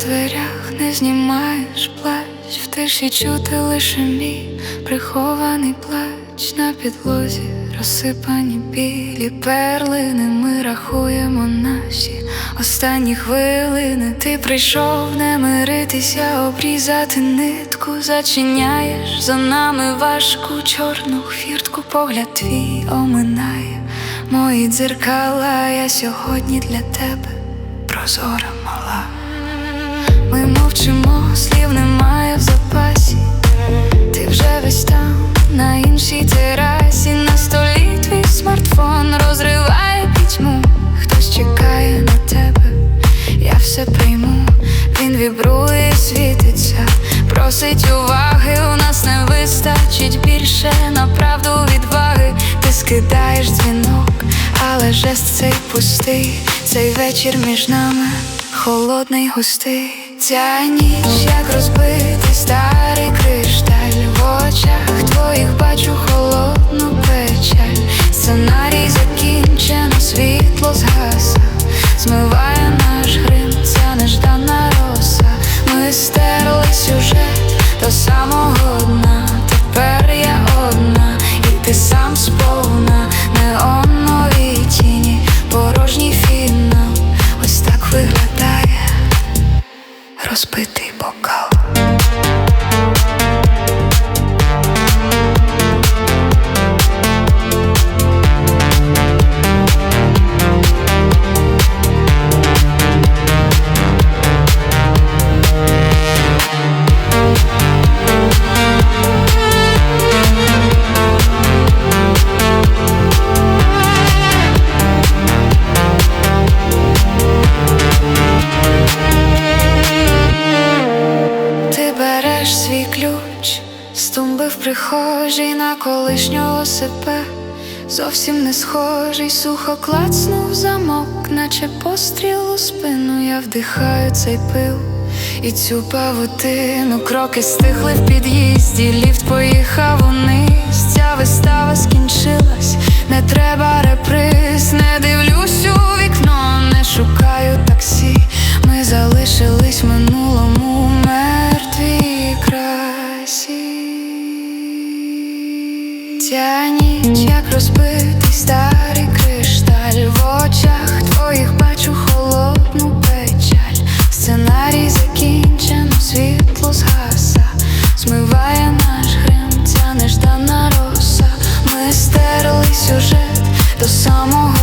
дверях не знімаєш плащ, в тиші чути лише мій прихований плач. На підлозі розсипані білі перлини, ми рахуємо наші останні хвилини. Ти прийшов не миритися, обрізати нитку, зачиняєш за нами важку чорну хвіртку. Погляд твій оминає мої дзеркала, я сьогодні для тебе прозора мала. Ми мовчимо, слів немає в запасі. Ти вже весь там, на іншій терасі. На столі твій смартфон розриває пітьму. Хтось чекає на тебе, я все прийму. Він вібрує, світиться, просить уваги. У нас не вистачить більше на правду відваги. Ти скидаєш дзвінок, але жест цей пустий. Цей вечір між нами холодний, густий. Ця ніч, як розбитий старий кришталь. В очах твоїх бачу холодну печаль. Сценарій закінчено, світло згаса, змиває наш грим, ця неждана роса. Ми стерли сюжет до самого дна. Тепер я одна, і ти сам сповна. Неонові тіні, порожній фінал. Ось так виглядає розбитий бокал. Свій ключ з тумби в прихожій, на колишнього себе зовсім не схожий. Сухо клацнув замок, наче постріл у спину. Я вдихаю цей пил і цю павутину. Кроки стихли в під'їзді, ліфт поїхав униз. Ця вистава скінчилась, не треба реприз. Не дивлюсь у вікно, не шукаю таксі. Ми залишились в минулому, мертвій красі. Ця ніч, як розбитий старий кришталь. В очах твоїх бачу холодну печаль. Сценарій закінчено, світло згаса, змиває наш грим, ця неждана роса. Ми стерли сюжет до самого